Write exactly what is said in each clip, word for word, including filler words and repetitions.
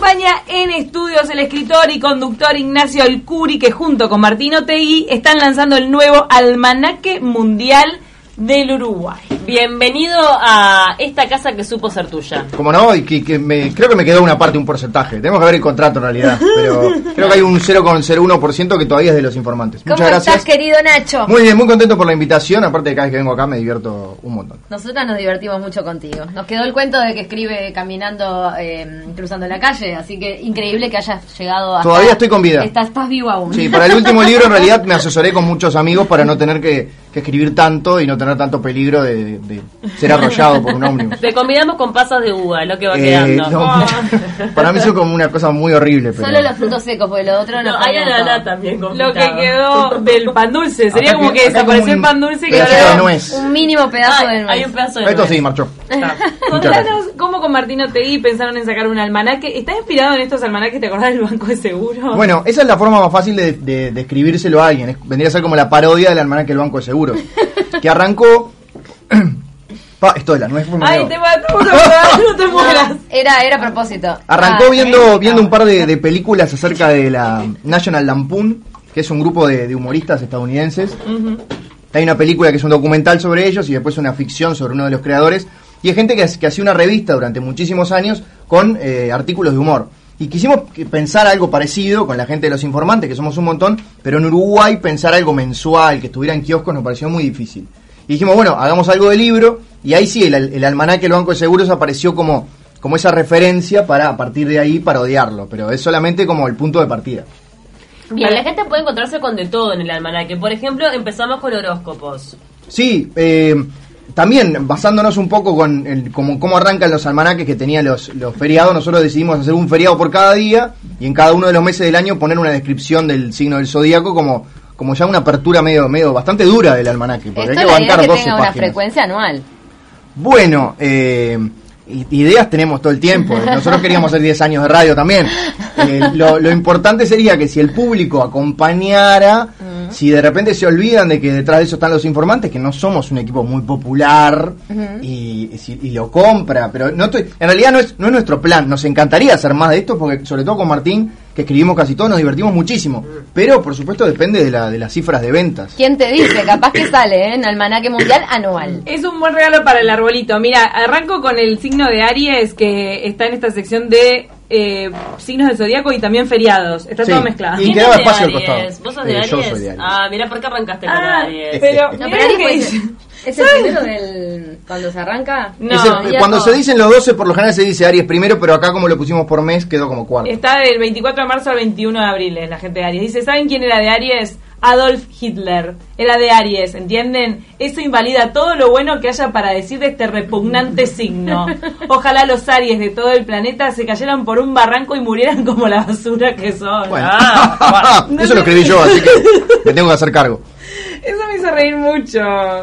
acompaña en estudios el escritor y conductor Ignacio Alcuri, que junto con Martín Otegui están lanzando el nuevo Almanaque Mundial del Uruguay. Bienvenido a esta casa que supo ser tuya. Como no, y que, que me, creo que me quedó una parte, un porcentaje. Tenemos que ver el contrato en realidad, pero creo que hay un cero coma cero uno por ciento que todavía es de los informantes. ¿Cómo Muchas gracias. estás, querido Nacho? Muy bien, muy contento por la invitación. Aparte de cada vez que vengo acá me divierto un montón. Nosotras nos divertimos mucho contigo. Nos quedó el cuento de que escribe caminando, eh, cruzando la calle, así que increíble que hayas llegado hasta... Todavía estoy con vida. Estás, estás vivo aún. Sí, para el último libro en realidad me asesoré con muchos amigos para no tener que, que escribir tanto y no tener tanto peligro de, de ser arrollado por un ómnibus. Te convidamos con pasas de uva, lo que va Eh, quedando. no, Oh. Para mí eso es como una cosa muy horrible. Pero... Solo los frutos secos, porque lo otro no, No, hay comemos ananá todo. también Lo confitado. que quedó del pan dulce. Sería Acá como que- que acá desapareció como el un pan dulce y pedacito quedó... de nuez. Un mínimo pedazo Ay, de nuez. hay un pedazo de Esto nuez. sí, marchó. Está. Contanos cómo con Martín Otegui pensaron en sacar un almanaque. ¿Estás inspirado en estos almanaques? ¿Te acordás del Banco de Seguro? Bueno, esa es la forma más fácil de, de, de escribírselo a alguien. Es- vendría a ser como la parodia del almanaque del Banco de Seguros. Que arrancó... Pa, esto de la nuez fue muy Ay, bravo. te mató, no te mueras. Era, era a propósito. Arrancó Ah, viendo viendo un par de, de películas acerca de la National Lampoon, que es un grupo de, de humoristas estadounidenses. Hay una película que es un documental sobre ellos y después una ficción sobre uno de los creadores. Y hay gente que, que hacía una revista durante muchísimos años con eh, artículos de humor. Y quisimos que- pensar algo parecido con la gente de Los Informantes, que somos un montón, pero en Uruguay pensar algo mensual, que estuviera en kioscos, nos pareció muy difícil. Y dijimos, bueno, hagamos algo de libro, y ahí sí, el, el almanaque del Banco de Seguros apareció como, como esa referencia para a partir de ahí parodiarlo, pero es solamente como el punto de partida. Bien, la gente puede encontrarse con de todo en el almanaque. Por ejemplo, empezamos con horóscopos. Sí, eh, también basándonos un poco con el, como, cómo arrancan los almanaques que tenían los, los feriados, nosotros decidimos hacer un feriado por cada día y en cada uno de los meses del año poner una descripción del signo del zodíaco como, como ya una apertura medio, medio bastante dura del almanaque, porque Esto hay es que la idea bancar que doce tenga una páginas. frecuencia anual. Bueno, eh, i- ideas tenemos todo el tiempo. Nosotros queríamos hacer diez años de radio también. Eh, lo, lo importante sería que si el público acompañara, si de repente se olvidan de que detrás de eso están los informantes, que no somos un equipo muy popular y, y, si- y lo compra, pero no estoy, en realidad no es, no es nuestro plan. Nos encantaría hacer más de esto porque sobre todo con Martín, que escribimos casi todo, nos divertimos muchísimo. Pero por supuesto depende de, la, de las cifras de ventas. ¿Quién te dice? Capaz que sale ¿eh? en almanaque mundial anual. Es un buen regalo para el arbolito. Mira, arranco con el signo de Aries, que está en esta sección de eh, signos del zodíaco y también feriados. Está Sí. todo mezclado. Y ¿Quién quedaba es de espacio al Aries? costado. ¿Vos sos Eh, de yo Aries? soy de Aries. Ah, mira por qué arrancaste con Ah, Aries. pero, No, mirá pero Aries que puede dice- ser- ¿es el primero del cuando se arranca? No, Es el- ya cuando no. se dicen los doce, por lo general se dice Aries primero, pero acá como lo pusimos por mes, quedó como cuarto. Está del veinticuatro de marzo al veintiuno de abril, es la gente de Aries. Dice, ¿saben quién era de Aries? Adolf Hitler. Era de Aries, ¿entienden? Eso invalida todo lo bueno que haya para decir de este repugnante signo. Ojalá los Aries de todo el planeta se cayeran por un barranco y murieran como la basura que son. Bueno, Ah, bueno. eso lo escribí yo, así que me tengo que hacer cargo. Eso me hizo reír mucho.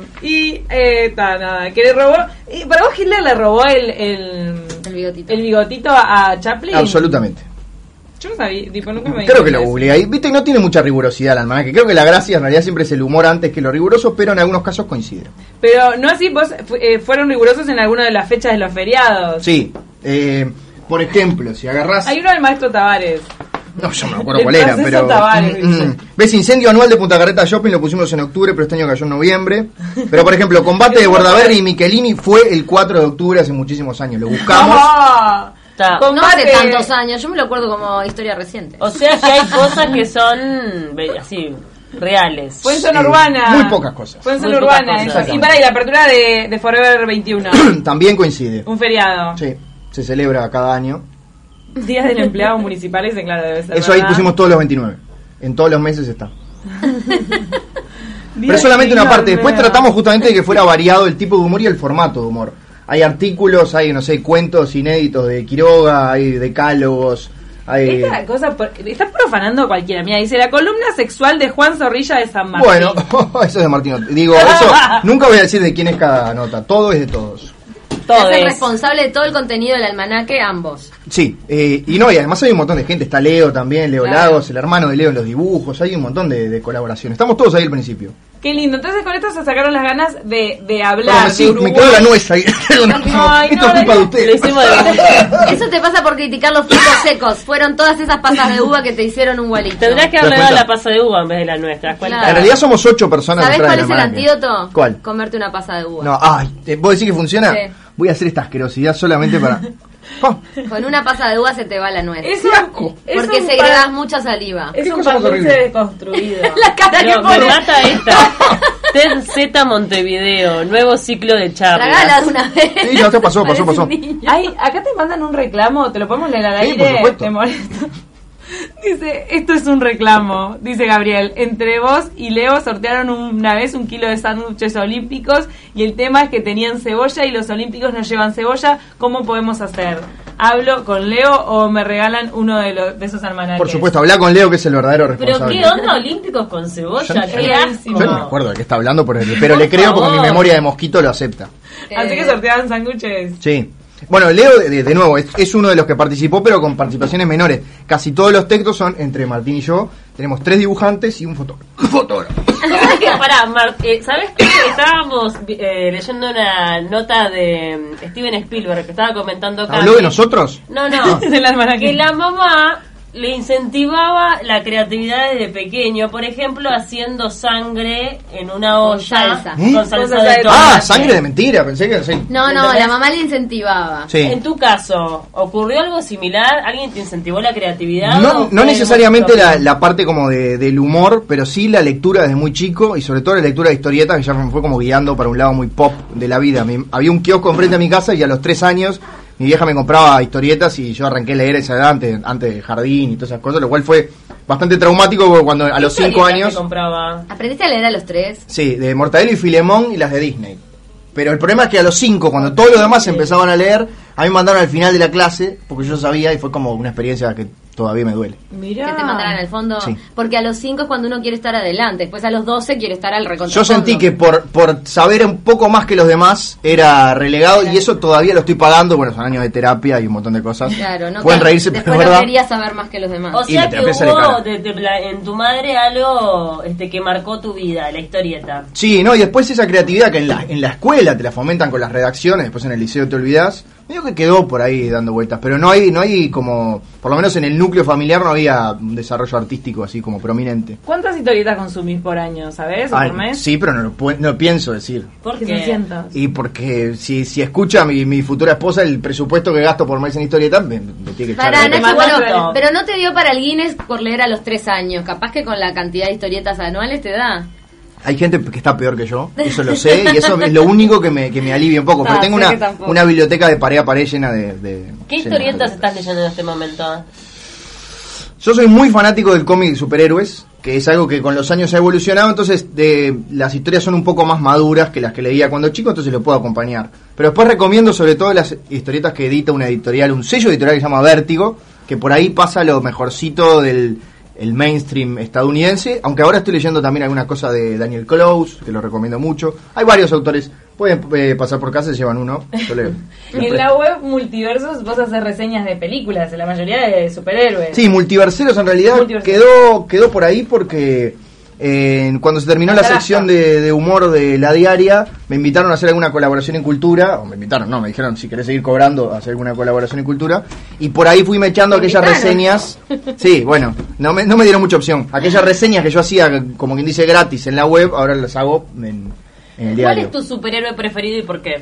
Y, eh, ta, nada, que le robó... y para vos Hitler le robó el, el, El bigotito. el bigotito a Chaplin. Absolutamente. Yo no sabía, tipo, nunca me Creo que lo eso. googleé ahí. Viste, no tiene mucha rigurosidad el almanaque. Creo que la gracia en realidad siempre es el humor antes que lo riguroso, pero en algunos casos coincide. Pero no así, vos fu- eh, fueron rigurosos en alguna de las fechas de los feriados. Sí. Eh, por ejemplo, si agarrás... Hay uno del maestro Tavares. No, yo no me acuerdo El cuál era, proceso pero... Tavares, Mm, dice. mm. ¿Ves? Incendio anual de Punta Carreta Shopping lo pusimos en octubre, pero este año cayó en noviembre. Pero, por ejemplo, combate de Bordaberry y Michelini fue el cuatro de octubre hace muchísimos años. Lo buscamos. ¡Ah! Está. Con- No hace Combate. tantos años, yo me lo acuerdo como historia reciente. O sea que hay cosas que son ve- así, reales. Fue en zona Sí, urbana. muy pocas cosas. Fue en Muy zona pocas urbana. cosas. eso. Y para, y la apertura de, de Forever veintiuno. También coincide. Un feriado. Sí, se celebra cada año. Días del empleado municipal, ese claro debe ser. Eso ahí ¿verdad? pusimos todos los veintinueve. En todos los meses está. Días Pero solamente una del parte. Después empleado. tratamos justamente de que fuera variado el tipo de humor y el formato de humor. Hay artículos, hay, no sé, cuentos inéditos de Quiroga, hay decálogos, hay... Esta cosa, por- está profanando a cualquiera. Mira, dice la columna sexual de Juan Zorrilla de San Martín. Bueno, eso es de Martín. Digo, eso nunca voy a decir de quién es cada nota. Todo es de todos. Todo Es el es. responsable de todo el contenido del almanaque, ambos. Sí, eh, y no, y además hay un montón de gente. Está Leo también, Leo Claro. Lagos, el hermano de Leo en los dibujos. Hay un montón de, de colaboraciones. Estamos todos ahí al principio. Qué lindo. Entonces con esto se sacaron las ganas de, de hablar Bueno, de sí, Uruguay. me quedó la nuez ahí. Ay, Esto no, es culpa de no. ustedes. Lo hicimos de Eso te pasa por criticar los frutos secos. Fueron todas esas pasas de uva que te hicieron un gualicho. Tendrás que ¿Te das haber dado cuenta? la pasa de uva en vez de la nuestra. ¿te das cuenta? Claro. En realidad somos ocho personas. ¿Sabés detrás cuál de es la el máquina. antídoto? ¿Cuál? Comerte una pasa de uva. No, ay, ¿te- ¿vos decís que funciona? Sí. Voy a hacer esta asquerosidad solamente para... Oh, Con una pasa de uva se te va la nuez. Es ¡Qué asco! un, es Porque un segregas pan- mucha saliva. Es ¿Qué un cosa pan más dulce horrible? desconstruido. La cara que No, me pone. mata esta. T Z Montevideo, nuevo ciclo de charlas. Tragala de una vez. Sí, ya te pasó, pasó, Parece pasó. un niño. Ay, acá te mandan un reclamo, te lo podemos leer al Sí, aire. por supuesto. Te molesto. Dice, esto es un reclamo, dice Gabriel. Entre vos y Leo sortearon una vez un kilo de sándwiches olímpicos y el tema es que tenían cebolla y los olímpicos no llevan cebolla. ¿Cómo podemos hacer? ¿Hablo con Leo o me regalan uno de, los, de esos almanaques? Por supuesto, habla con Leo, que es el verdadero Pero responsable. qué onda olímpicos con cebolla, Yo no- qué yo- asco. Yo no me acuerdo de qué está hablando, pero, pero Por le creo porque favor. mi memoria de mosquito lo acepta. Así Eh, que sorteaban sándwiches. Sí. Bueno, Leo, de, de nuevo, es, es uno de los que participó, pero con participaciones menores. Casi todos los textos son entre Martín y yo. Tenemos tres dibujantes y un fotógrafo. Fotógrafo. Pará, Mar- eh, ¿sabes qué? Estábamos eh, leyendo una nota de mm, Steven Spielberg que estaba comentando acá. ¿Habló de que- nosotros? No, no. Del almanaque. Que la mamá le incentivaba la creatividad desde pequeño, por ejemplo, haciendo sangre en una Con olla salsa. ¿Eh? con salsa Con salsa de de tomate. Ah, sangre de mentira, pensé que sí. No, no, ¿Entendés? la mamá le incentivaba. Sí. En tu caso, ¿ocurrió algo similar? ¿Alguien te incentivó la creatividad? No, ¿O no fue necesariamente muy la, propio? la parte como de, del humor, pero sí la lectura desde muy chico y sobre todo la lectura de historietas que ya me fue como guiando para un lado muy pop de la vida. Mi- había un kiosco enfrente de mi casa y a los tres años mi vieja me compraba historietas y yo arranqué a leer esa edad antes, antes del jardín y todas esas cosas, lo cual fue bastante traumático porque cuando a los ¿Qué cinco historietas años... te compraba? ¿Aprendiste a leer a los tres? Sí, de Mortadelo y Filemón y las de Disney. Pero el problema es que a los cinco, cuando todos los demás empezaban a leer, a mí me mandaron al final de la clase, porque yo sabía y fue como una experiencia que todavía me duele. Mirá. Que te mandaran al fondo. Sí. Porque a los cinco es cuando uno quiere estar adelante. Después a los doce quiere estar al recontra. Yo sentí que por, por saber un poco más que los demás era relegado y eso todavía lo estoy pagando. Bueno, son años de terapia y un montón de cosas. Claro, no. Pueden que reírse, pero después es no verdad. quería saber más que los demás. O Y sea la que terapia sale hubo cara. de- de la- en tu madre algo este, que marcó tu vida, la historieta. Sí, no, y después esa creatividad que en la, en la escuela te la fomentan con las redacciones, después en el liceo te olvidás, medio que quedó por ahí dando vueltas, pero no hay, no hay como, por lo menos en el núcleo familiar no había un desarrollo artístico así como prominente. ¿Cuántas historietas consumís por año, sabes? ¿O Ay, por mes? sí, pero no lo pu- no pienso decir. ¿Por Que son qué? cientos. Y porque si, si escucha mi, mi futura esposa el presupuesto que gasto por mes en historieta, me, me tiene que echar Para, de te la Nacho, casa. mandan bueno, todo. pero no te dio para el Guinness por leer a los tres años. Capaz que con la cantidad de historietas anuales te da. Hay gente que está peor que yo, eso lo sé, y eso es lo único que me, que me alivia un poco. Pero Ah, tengo sé una, que tampoco. una biblioteca de pared a pared llena de... de ¿Qué llena de historietas estás leyendo en este momento? Yo soy muy fanático del cómic de superhéroes, que es algo que con los años ha evolucionado, entonces de, las historias son un poco más maduras que las que leía cuando chico, entonces lo puedo acompañar. Pero después recomiendo sobre todo las historietas que edita una editorial, un sello editorial que se llama Vértigo, que por ahí pasa lo mejorcito del el mainstream estadounidense, aunque ahora estoy leyendo también alguna cosa de Daniel Close, que lo recomiendo mucho. Hay varios autores, pueden eh, pasar por casa y se llevan uno. Yo leo. Y en la web Multiversos vos haces reseñas de películas, la mayoría de superhéroes. Sí, Multiverseros en realidad Multiverseros. quedó quedó por ahí porque eh, cuando se terminó la Carajo. sección de, de humor de La Diaria, me invitaron a hacer alguna colaboración en Cultura, o me invitaron, no, me dijeron si querés seguir cobrando, a hacer alguna colaboración en Cultura, y por ahí fui mechando ¿Te aquellas invitaron? reseñas, sí, bueno, no me, no me dieron mucha opción, aquellas reseñas que yo hacía, como quien dice, gratis en la web, ahora las hago en, en el ¿Cuál diario. es tu superhéroe preferido y por qué?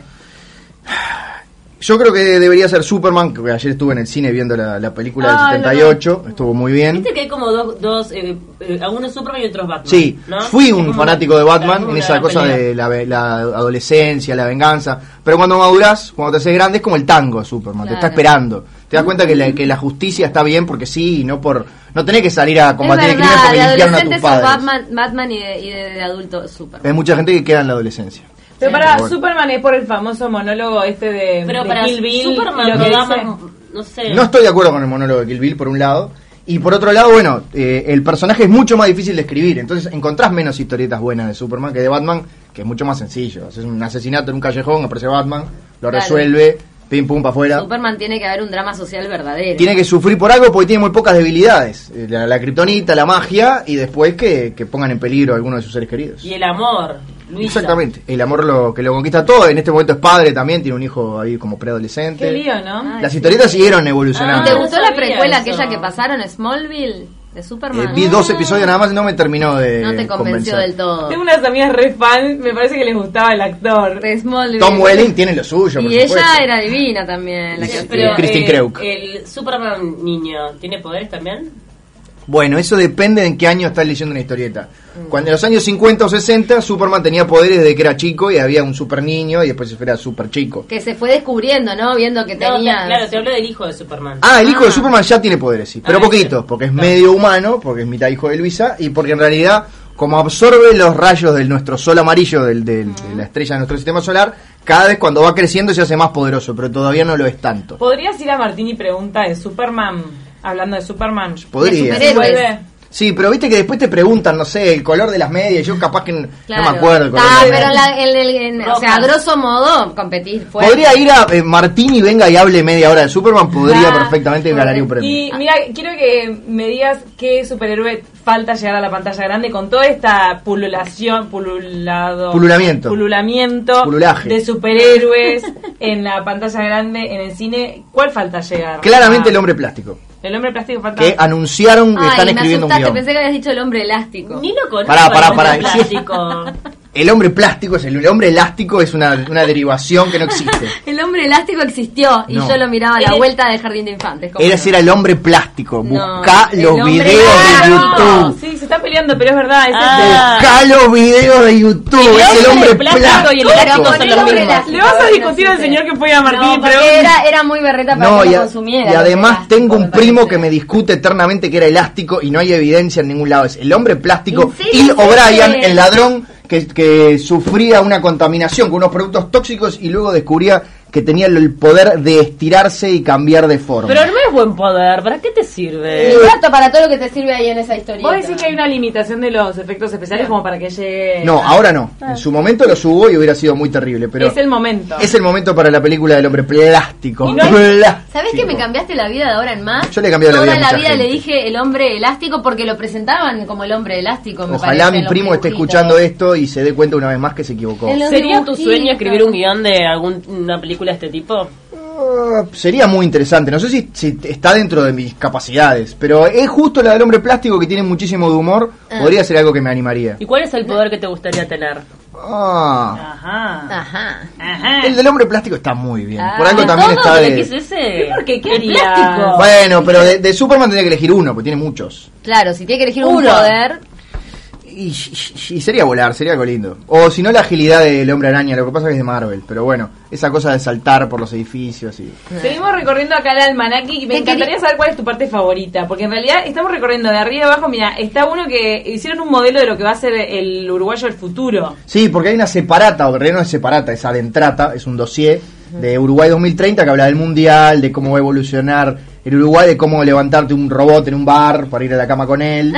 Yo creo que debería ser Superman, que ayer estuve en el cine viendo la, la película del Ay, setenta y ocho, estuvo muy bien. Viste que hay como dos, dos eh, eh, algunos Superman y otros Batman. Sí, ¿no? fui Es un como fanático de una- Batman en una esa cosa pelea. de la, la adolescencia, la venganza. Pero cuando madurás, cuando te haces grande, es como el tango de Superman, te está Claro. esperando. Te das cuenta que la, que la justicia está bien porque sí y no por. No tenés que salir a Es combatir el crimen verdad, porque de limpiaron a adolescente tus sos padres. Batman, Batman y, de, y de, de adulto Superman. Hay mucha gente que queda en la adolescencia. Pero Sí. para Bueno. Superman es por el famoso monólogo este de, Pero de para Kill Bill. Superman y lo no que da dice- más, no sé. No estoy de acuerdo con el monólogo de Kill Bill, por un lado. Y por otro lado, bueno, eh, el personaje es mucho más difícil de escribir. Entonces encontrás menos historietas buenas de Superman que de Batman, que es mucho más sencillo. Haces un asesinato en un callejón, aparece Batman, lo Claro. resuelve, pim pum para afuera. Superman tiene que haber un drama social verdadero. Tiene que sufrir por algo porque tiene muy pocas debilidades. La, la kriptonita, la magia y después que, que pongan en peligro a alguno de sus seres queridos. Y el amor, Luisa. Exactamente, el amor lo que lo conquista todo. En este momento es padre también, tiene un hijo ahí como preadolescente. Qué lío, ¿no? Las historietas siguieron evolucionando. ¿Te Ah, gustó no la sabía precuela eso. aquella que pasaron, Smallville, de Superman? Eh, vi dos episodios nada más y no me terminó de No te convenció convencer. del todo. Tengo unas amigas re fan, me parece que les gustaba el actor. De Smallville. Tom Welling tiene lo suyo, por Y ella supuesto. era divina también. La que Sí, Pero, Kristen eh, Kreuk. el Superman niño, ¿tiene poderes también? Bueno, eso depende de en qué año estás leyendo una historieta. Cuando en los años cincuenta o sesenta Superman tenía poderes desde que era chico y había un super niño y después era super chico. que se fue descubriendo, ¿no? Viendo que No, tenía... te- claro, te hablo del hijo de Superman. Ah, el hijo Ah. de Superman ya tiene poderes, sí, pero Ah, poquitos, ese. porque es medio humano, porque es mitad hijo de Luisa y porque en realidad como absorbe los rayos de nuestro sol amarillo, del, del- de la estrella de nuestro sistema solar, cada vez cuando va creciendo se hace más poderoso, pero todavía no lo es tanto. ¿Podrías ir a Martín y pregunta de Superman? Hablando de Superman. Podría. De superhéroes. Vuelve. Sí, pero viste que después te preguntan, no sé, el color de las medias, yo capaz que n- Claro. no me acuerdo el color Ah, de las pero medias. la, el, el- en- o sea, a Rojas. grosso modo, competir fuerte. Podría ir a eh, Martín y venga y hable media hora de Superman, podría Ah, perfectamente y ganaría un premio. Y mira, quiero que me digas qué superhéroe falta llegar a la pantalla grande con toda esta pululación, pululado, Pululamiento. pululamiento Pululaje. de superhéroes en la pantalla grande, en el cine. ¿Cuál falta llegar? Claramente Ah, el hombre plástico, El hombre plástico falta. que anunciaron que Ay, están me escribiendo un asustaste, guión. pensé que habías dicho el hombre elástico. Ni lo conozco. Pará, pará, el hombre pará. plástico. El hombre plástico es el, el hombre elástico es una, una derivación que no existe. El hombre elástico existió y No. yo lo miraba a la Eres- vuelta del jardín de infantes. ¿cómo Era no? ser el hombre plástico. No, Buscá el los hombre videos de plástico. YouTube. Sí, se están peleando, pero es verdad. Es Ah. Buscá los videos de YouTube. El Es el hombre hombre plástico plástico. y el Pero elástico con son el los hombre mismos. elástico. Le vas a no discutir al sé. señor que fue a Martín No, y porque pregunta. era, era muy berreta para No, que y, lo a- consumiera. y el además hombre tengo un elástico, primo me que me parece. discute eternamente que era elástico y no hay evidencia en ningún lado. Es el hombre plástico. ¿En serio? Bill O'Brien, Sí. el ladrón que, que sufría una contaminación con unos productos tóxicos y luego descubría que tenía el poder de estirarse y cambiar de forma. Pero no es buen poder, ¿para qué te sirve? El gato para todo lo que te sirve ahí en esa historia. ¿Vos decís que hay una limitación de los efectos especiales como para que llegue? No, a- ahora no. En su momento lo subo y hubiera sido muy terrible, pero es el momento. es el momento para la película del hombre plástico. Y no hay- Plástico. ¿Sabés que me cambiaste la vida de ahora en más? Yo le he cambiado la Toda vida a la mucha vida gente. le dije el hombre elástico porque lo presentaban como el hombre elástico. Me Ojalá parece, mi en los primo esté dibujitos. escuchando esto y se dé cuenta una vez más que se equivocó. En los ¿Sería tu dibujitos. sueño escribir un guión de alguna película de este tipo? Ah, sería muy interesante. No sé si, si está dentro de mis capacidades, pero es justo la del hombre plástico que tiene muchísimo de humor. Ah. Podría ser algo que me animaría. ¿Y cuál es el poder que te gustaría tener? Ah, Ajá. Ajá. Ajá. el del hombre plástico está muy bien. Ah, Por algo ¿De también todo está te de... elegís ese? ¿Por qué? ¿Qué El harías? plástico. Bueno, pero de, de Superman tendría que elegir uno, porque tiene muchos. Claro, si tiene que elegir un Uno. poder. Y, y- y sería volar, sería algo lindo. O si no, la agilidad del hombre araña. Lo que pasa es que es de Marvel. Pero bueno, esa cosa de saltar por los edificios y... Seguimos recorriendo acá el almanaque y me ¿Qué encantaría querí- saber cuál es tu parte favorita, porque en realidad estamos recorriendo de arriba abajo. Mira, está uno que hicieron un modelo de lo que va a ser el uruguayo del futuro. Sí, porque hay una separata, o en realidad no es separata, es adentrata, es un dossier de Uruguay dos mil treinta que habla del mundial, de cómo va a evolucionar el Uruguay, de cómo levantarte un robot en un bar para ir a la cama con él.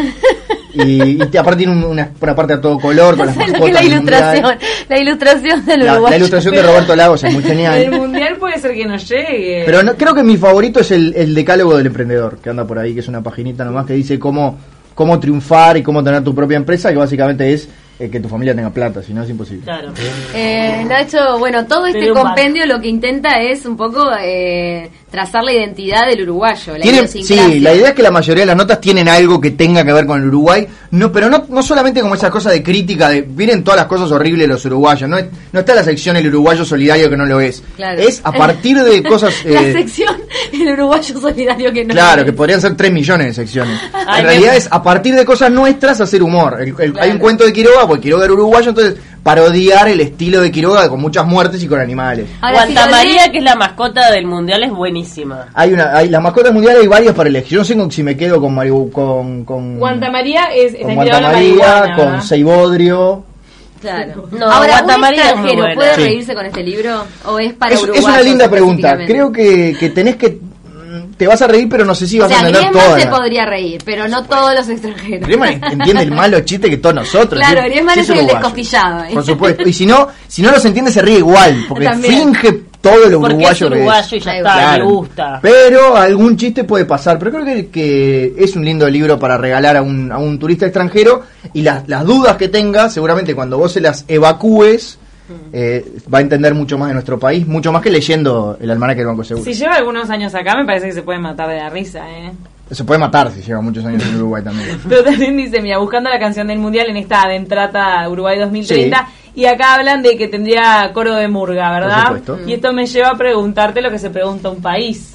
Y, y te- aparte tiene un- una, una parte a todo color con las ¿Sabes lo mascotas que es la del mundial. ilustración? La ilustración del La, Uruguay. la ilustración de Roberto Lagos es muy El genial. mundial puede ser que no llegue. Pero no, creo que mi favorito es el, el decálogo del emprendedor, que anda por ahí, que es una paginita nomás que dice cómo, cómo triunfar y cómo tener tu propia empresa, que básicamente es eh, que tu familia tenga plata, si no es imposible. Claro. Eh, Nacho, bueno, todo este Tener un compendio lo que intenta es un poco eh, trazar la identidad del uruguayo, la Tiene- idiosincrasia. sí, la idea es que la mayoría de las notas tienen algo que tenga que ver con el Uruguay, no, pero no, no solamente como esa cosa de crítica de vienen todas las cosas horribles de los uruguayos, no, es- no está la sección el uruguayo solidario que no lo es, Claro. es a partir de cosas... La eh, sección, el uruguayo solidario que no. Claro, que podrían ser tres millones de secciones. Ay, En realidad me- es a partir de cosas nuestras hacer humor. El- el- Hay Claro. un cuento de Quiroga, porque Quiroga era uruguayo, entonces parodiar el estilo de Quiroga con muchas muertes y con animales. Ahora, si lo Guantamaría, lees- que es la mascota del mundial, es buenísima. Hay una, hay las mascotas mundiales hay varias para elegir. Yo no sé con- si me quedo con Maribu, con con Guantamaría es está con inspirado en la Guantamaría, marihuana, con ¿verdad? Seibodrio. Claro. No, Ahora, ¿un Guantamaría es muy extranjero buena. puede Sí. reírse con este libro? ¿O es para Es, es uruguayos una linda pregunta. específicamente? Creo que, que tenés que mm, te vas a reír, pero no sé si O vas sea, a entender Griezmann todas. se podría reír, pero no todos los extranjeros. Griezmann entiende el malo chiste que todos nosotros. Claro, Sí, Griezmann sí es el uruguayo. descostillado, ¿eh? Por supuesto. Y si no, si no los entiende se ríe igual, porque También. finge todo lo Porque uruguayo es uruguayo y ya Ahí está, va. me Claro. gusta. Pero algún chiste puede pasar. Pero creo que, que es un lindo libro para regalar a un, a un turista extranjero. Y las, las dudas que tenga, seguramente cuando vos se las evacúes, eh, va a entender mucho más de nuestro país, mucho más que leyendo el almanaque del Banco de Seguro. Si lleva algunos años acá, me parece que se puede matar de la risa, ¿eh? Se puede matar si lleva muchos años en Uruguay también. Pero también dice, mira, buscando la canción del Mundial en esta Adentrata Uruguay dos mil treinta, sí. Y acá hablan de que tendría coro de murga, ¿verdad? Por supuesto. Y esto me lleva a preguntarte lo que se pregunta un país.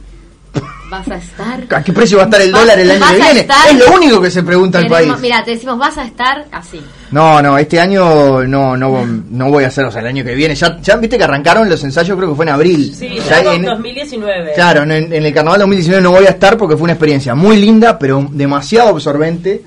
¿Vas a estar? ¿A qué precio va a estar el Vas- dólar el año vas que a viene? estar- Es lo único que se pregunta el país. Queremos- Mira, te decimos, vas a estar así. No, no, este año no no no voy a hacer, o sea, el año que viene. Ya, ya viste que arrancaron los ensayos, creo que fue en abril. Sí, Ya estamos en- dos mil diecinueve. Claro, en, en el Carnaval dos mil diecinueve no voy a estar porque fue una experiencia muy linda, pero demasiado absorbente.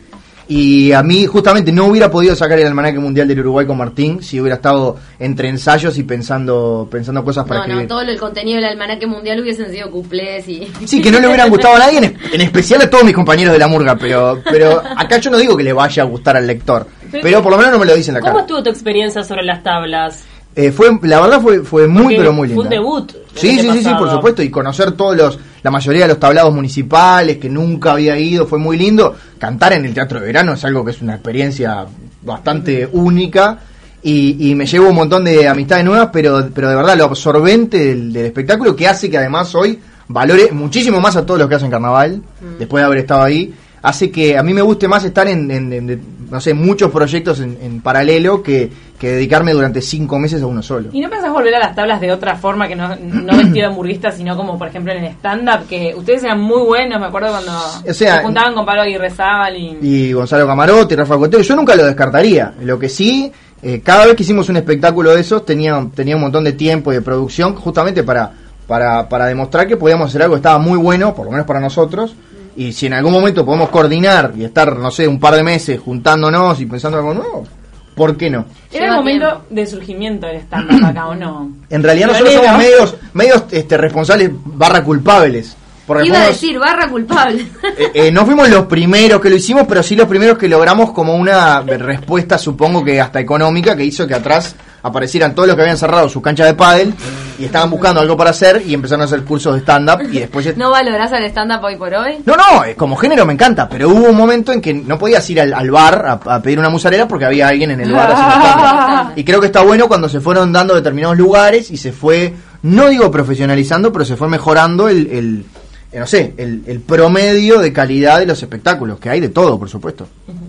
Y a mí justamente no hubiera podido sacar el almanaque mundial del Uruguay con Martín si hubiera estado entre ensayos y pensando pensando cosas para No, no, escribir. todo el contenido del almanaque mundial hubiesen sido cuplés y... Sí, que no le hubieran gustado a nadie, en, en especial a todos mis compañeros de la murga, pero pero acá yo no digo que le vaya a gustar al lector, pero por lo menos no me lo dicen en la ¿Cómo cara. estuvo tu experiencia sobre las tablas? Eh, fue, la verdad fue fue muy Porque pero muy linda. fue un debut el Sí, año sí, sí, sí, pasado. por supuesto, y conocer todos los, la mayoría de los tablados municipales que nunca había ido, fue muy lindo. Cantar en el Teatro de Verano es algo que es una experiencia bastante única y, y me llevo un montón de amistades nuevas, pero pero de verdad lo absorbente del, del espectáculo que hace que además hoy valore muchísimo más a todos los que hacen carnaval, Mm. después de haber estado ahí, hace que a mí me guste más estar en, en- en- no sé, muchos proyectos en, en paralelo que, que dedicarme durante cinco meses a uno solo. ¿Y no pensás volver a las tablas de otra forma que no, no vestido de hamburguista, sino como por ejemplo en el stand-up? Que ustedes eran muy buenos, me acuerdo cuando O sea, se juntaban con Pablo Aguirre Zabal y... y Gonzalo Camarote, Rafa Cotero, yo nunca lo descartaría. Lo que sí, eh, cada vez que hicimos un espectáculo de esos, tenía, tenía un montón de tiempo y de producción justamente para, para, para demostrar que podíamos hacer algo que estaba muy bueno, por lo menos para nosotros. Y si en algún momento podemos coordinar y estar, no sé, un par de meses juntándonos y pensando algo nuevo, ¿por qué no? Era el Lleva momento tiempo. de surgimiento del stand-up acá, ¿o no? En realidad nosotros Pionero. somos medios, medios este, responsables barra culpables. Porque Iba a fuimos- decir, barra culpable. Eh, eh, no fuimos los primeros que lo hicimos, pero sí los primeros que logramos como una respuesta, supongo que hasta económica, que hizo que atrás aparecieran todos los que habían cerrado sus canchas de pádel y estaban buscando algo para hacer y empezaron a hacer cursos de stand-up y después... ¿No valorás al stand-up hoy por hoy? No, no, eh, como género me encanta, pero hubo un momento en que no podías ir al, al bar a, a pedir una musarela porque había alguien en el bar haciendo stand-up. Y creo que está bueno cuando se fueron dando determinados lugares y se fue, no digo profesionalizando, pero se fue mejorando el... el eh, no sé, el, el promedio de calidad de los espectáculos, que hay de todo, por supuesto.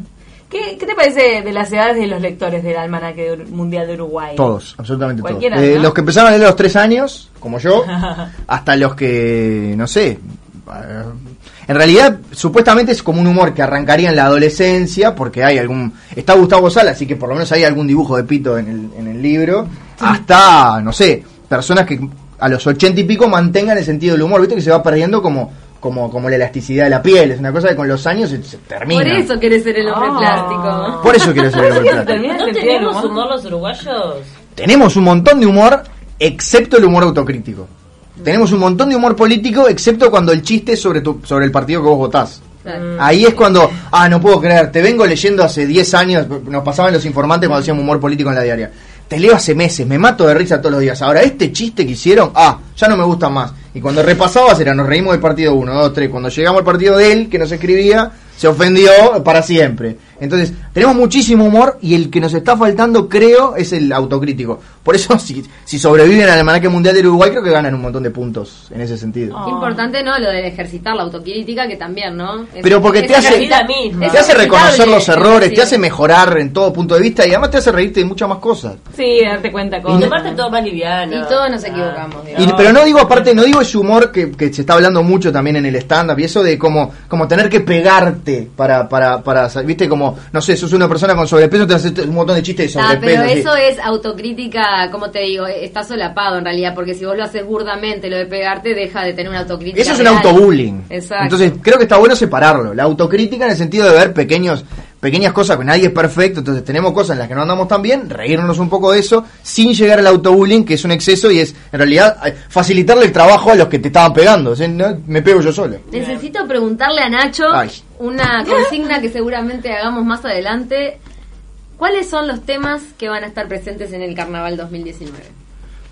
¿Qué, ¿Qué te parece de las edades de los lectores del Almanaque de Ur- Mundial de Uruguay? Todos, absolutamente todos. Cualquiera, Eh, ¿no? Los que empezaron a leer a los tres años, como yo, hasta los que, no sé, eh, en realidad supuestamente es como un humor que arrancaría en la adolescencia, porque hay algún... Está Gustavo Sala, así que por lo menos hay algún dibujo de pito en el, en el libro, hasta, no sé, personas que a los ochenta y pico mantengan el sentido del humor, viste que se va perdiendo como... Como, como la elasticidad de la piel, es una cosa que con los años se, se termina. Por eso querés ser el hombre Ah. plástico. Por eso quiero ser el hombre ¿Por qué se plástico. termina el ¿No sentido del tenemos humor? humor los uruguayos? Tenemos un montón de humor, excepto el humor autocrítico. Tenemos un montón de humor político, excepto cuando el chiste es sobre, tu, sobre el partido que vos votás. Claro. Ahí es cuando, ah, no puedo creer, te vengo leyendo hace diez años, nos pasaban los informantes cuando hacíamos humor político en la diaria. Te leo hace meses, me mato de risa todos los días. Ahora, este chiste que hicieron, ah, ya no me gusta más. Y cuando repasabas era, nos reímos del partido uno, dos, tres. Cuando llegamos al partido de él, que nos escribía, se ofendió para siempre. Entonces, tenemos muchísimo humor y el que nos está faltando, creo, es el autocrítico. Por eso, si, si sobreviven al Almanaque Mundial del Uruguay, creo que ganan un montón de puntos en ese sentido. Qué importante, ¿no? Lo de ejercitar la autocrítica, que también, ¿no? Es- Pero porque es te hace, vida misma. te hace reconocer los ejercitable, errores, sí. te hace mejorar en todo punto de vista y además te hace reírte de muchas más cosas. Sí, darte cuenta Y cosas. aparte todo más liviano. Y todos nos equivocamos, Ah. digamos. Y, pero no digo aparte, no digo ese humor que, que se está hablando mucho también en el stand-up y eso de como, como tener que pegarte para, para, para, viste, como, no sé, sos una persona con sobrepeso, te haces un montón de chistes de Ah, sobrepeso. pero así. eso es autocrítica, como te digo, está solapado en realidad, porque si vos lo haces burdamente, lo de pegarte, deja de tener una autocrítica. Eso es un real. autobullying. Exacto. Entonces creo que está bueno separarlo. La autocrítica en el sentido de ver pequeños pequeñas cosas, que nadie es perfecto, entonces tenemos cosas en las que no andamos tan bien, reírnos un poco de eso, sin llegar al autobullying, que es un exceso y es en realidad eh, facilitarle el trabajo a los que te estaban pegando. O sea, no, me pego yo solo. Necesito preguntarle a Nacho Ay. una consigna que seguramente hagamos más adelante. ¿Cuáles son los temas que van a estar presentes en el Carnaval dos mil diecinueve?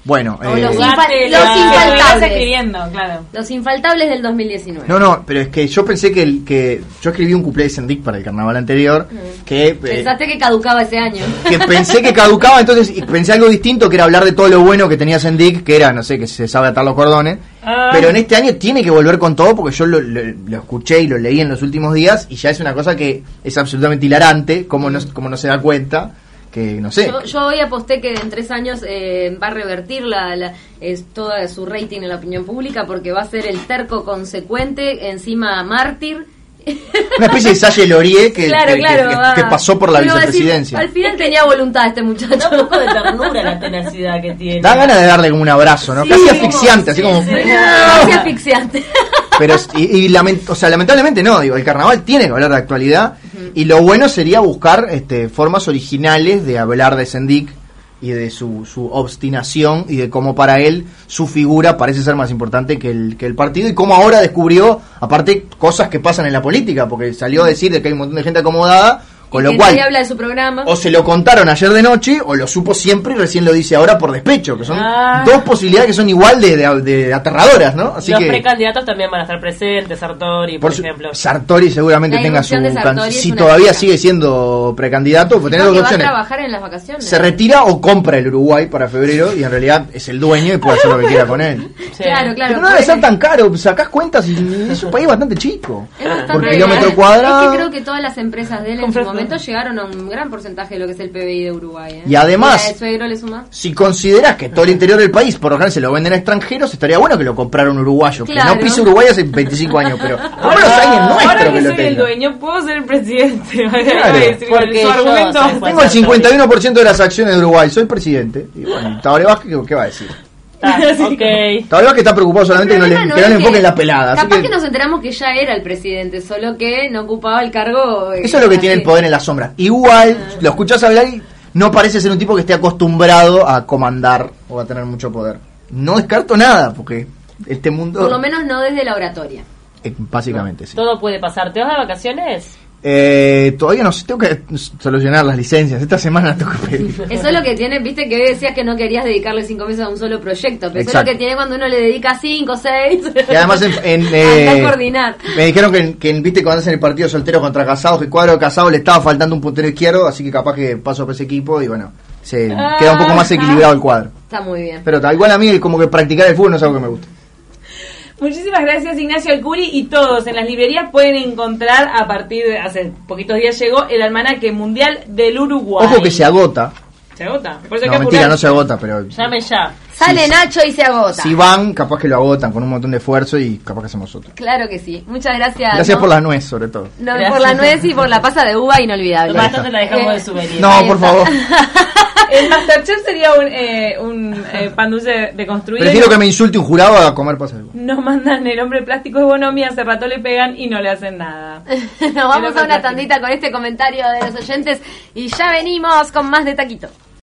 Bueno, O eh, los, Jugaste infa- la- los que Estuvieras infaltables. escribiendo, claro. Los infaltables del dos mil diecinueve. no, no, pero es que yo pensé que, el, que yo escribí un cuplé de Sendik para el carnaval anterior, que, eh, Pensaste que caducaba ese año. que pensé que caducaba, entonces y pensé algo distinto, que era hablar de todo lo bueno que tenía Sendik, que era, no sé, que se sabe atar los cordones, Ah. pero en este año tiene que volver con todo, porque yo lo, lo, lo escuché y lo leí en los últimos días, y ya es una cosa que es absolutamente hilarante, como no, como no se da cuenta, que no sé. Yo, yo hoy aposté que en tres años eh, va a revertir la, la, es, toda su rating en la opinión pública porque va a ser el terco consecuente, encima mártir. Una especie de Salle Laurier que, Claro, que, claro, que- va. que pasó por la Uno va a decir, vicepresidencia. al final tenía voluntad este muchacho. Da un poco de ternura la tenacidad que tiene. Da ganas de darle como un abrazo, ¿no? Sí, Casi como- asfixiante, así sí, como... sí. Casi asfixiante. Pero, y, y lament- o sea, lamentablemente no, digo, el carnaval tiene que hablar de actualidad, y lo bueno sería buscar este, formas originales de hablar de Sendik y de su, su obstinación y de cómo para él su figura parece ser más importante que el, que el partido, y cómo ahora descubrió, aparte, cosas que pasan en la política, porque salió a decir de que hay un montón de gente acomodada, con Y lo que cual... nadie habla de su programa. O se lo contaron ayer de noche, o lo supo siempre y recién lo dice ahora por despecho, que son Ah. dos posibilidades que son igual de, de, de aterradoras, ¿no? Así Los que, precandidatos también van a estar presentes, Sartori, por, por su- ejemplo. Sartori seguramente La tenga su... irrupción de can- Sartori es si una todavía chica. sigue siendo precandidato, pues tener No, dos que va a opciones. trabajar en las vacaciones. Se retira o compra el Uruguay para febrero, y en realidad es el dueño y puede hacer lo que quiera con él. Sí. Claro, claro. Pero no debe ser tan caro, sacás cuentas y es un país bastante chico. Es bastante Por real. kilómetro cuadrado. Es que creo que todas las empresas de él en su Con momento llegaron a un gran porcentaje de lo que es el P B I de Uruguay. ¿eh? Y además- ¿Y la de suegro le suma? Si considerás que todo el interior del país por lo general se lo venden a extranjeros, estaría bueno que lo comprara un uruguayo, que Claro. no pisa Uruguay hace veinticinco años, pero por lo menos alguien Ahora nuestro que que lo soy el tenga. dueño, puedo ser el presidente. Claro, Voy a decir, porque su yo argumento. soy juez. Tengo el cincuenta y uno por ciento de las acciones de Uruguay, soy presidente. Y bueno, Tabaré Vázquez, ¿qué, qué va a decir? Ah, ok. Tabaré Vázquez está preocupado solamente que no le, problema que no le es enfoquen la pelada. Así Capaz que que... nos enteramos que ya era el presidente, solo que no ocupaba el cargo. eh, eso es lo que así. tiene el poder en la sombra. Igual, lo escuchás hablar y no parece ser un tipo que esté acostumbrado a comandar o a tener mucho poder. No descarto nada, porque este mundo... Por lo menos no desde la oratoria. Eh, básicamente, sí. Todo puede pasar. ¿Te vas de vacaciones? Eh, todavía no sé, tengo que solucionar las licencias. Esta semana tengo que pedir. Eso es lo que tiene, viste que hoy decías que no querías dedicarle cinco meses a un solo proyecto, pero eso es Exacto. lo que tiene cuando uno le dedica cinco, seis. Y además en, en, Anda eh, a coordinar. me dijeron que, que viste cuando hacen el partido soltero contra casados, que el cuadro de casados le estaba faltando un puntero izquierdo, así que capaz que paso por ese equipo y bueno, se queda un poco más equilibrado el cuadro. Está muy bien. Pero ta, igual a mí como que practicar el fútbol no es algo que me gusta. Muchísimas gracias, Ignacio Alcuri, y todos en las librerías pueden encontrar a partir de hace poquitos días llegó el almanaque mundial del Uruguay. Ojo que se agota. ¿Se agota? Por eso hay No, que mentira, apurar. no se agota, pero Llamen ya. Sale Nacho y se agota. si van, capaz que lo agotan con un montón de esfuerzo y capaz que hacemos otro. Claro que sí. Muchas gracias. Gracias ¿no? por la nuez, sobre todo. No, Gracias. por la nuez y por la pasa de uva inolvidable. Bastante la dejamos Eh, de souvenir. No, Ahí por está. favor. El Masterchef sería un, eh, un eh, pan dulce de construir. Prefiero que me insulte un jurado a comer pasas. Nos mandan el hombre plástico de Bonomi, hace rato le pegan y no le hacen nada. Nos vamos a una tandita con este comentario de los oyentes y ya venimos con más de Taquito.